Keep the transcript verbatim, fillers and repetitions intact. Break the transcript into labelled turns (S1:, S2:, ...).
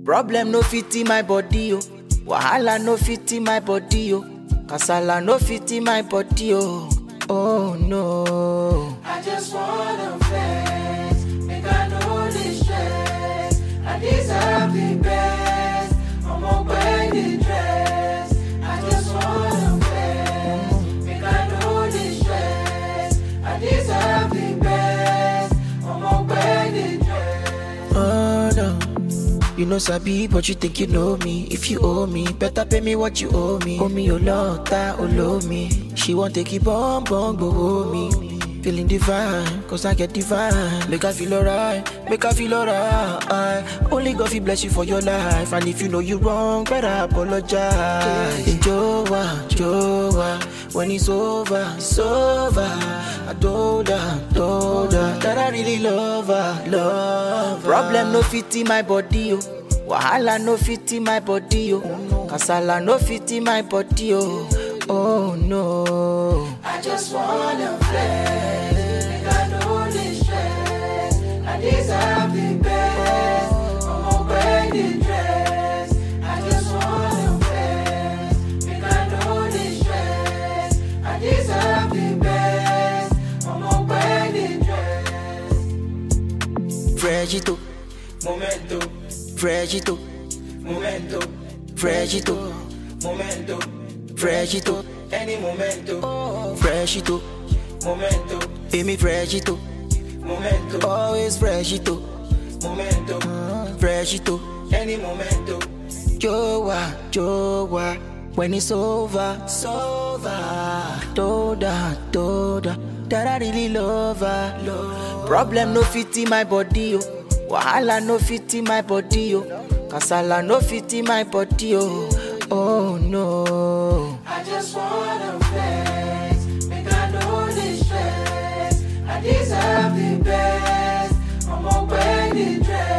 S1: Problem no fit in my body, oh. Wahala no fit in my body, oh. Kasala no fit in my body, oh. Oh no.
S2: I just wanna flex, make I know this stress. I deserve the best, I'm on wedding dress. I just wanna flex, make I know this stress. I deserve the best, I'm on wedding dress.
S1: Oh no. You know Sabi, but you think you know me. If you owe me, better pay me what you owe me. Owe me your love, that oh love me. She won't take it bomb, bomb, but owe me. Feeling divine, cause I get divine. Make I feel alright, make I feel alright. Only God will bless you for your life. And if you know you wrong, better apologize. Joa, Joa, when it's over, it's over. I told her, told her that I really love her, love her. Problem no fit in my body, oh. Wahala no fit in my body, oh. Kasala no fit in my body, oh. Oh no.
S2: I just wanna flex, make I know this stress. I deserve the best, I'm on wedding dress. I just wanna flex, make I know this stress. I deserve the best, I'm on wedding dress.
S1: Fragito,
S2: Momento,
S1: fragito,
S2: momento,
S1: fragito,
S2: momento,
S1: fragito,
S2: any momento,
S1: fragito.
S2: momento,
S1: Amy fragito,
S2: momento,
S1: always fragito,
S2: momento,
S1: fragito.
S2: any momento.
S1: Joa, Joa, when it's over, it's over. Toda, toda, that I really love her. Love. Problem no fit in my body, oh. Wahala no fit in my body, oh. Kasala no fit in my body, oh. Oh no.
S2: I just wanna flex, make I know this stress. I deserve the best, I'm on wedding dress.